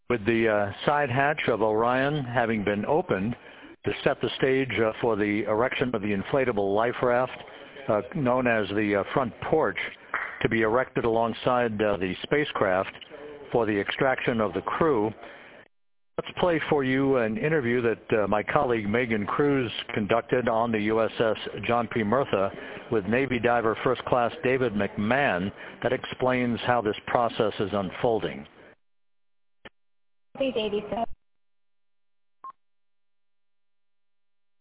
With the side hatch of Orion having been opened to set the stage for the erection of the inflatable life raft known as the front porch to be erected alongside the spacecraft for the extraction of the crew. Let's play for you an interview that my colleague Megan Cruz conducted on the USS John P. Murtha with Navy diver First Class David McMahon that explains how this process is unfolding. Hey, Davey. So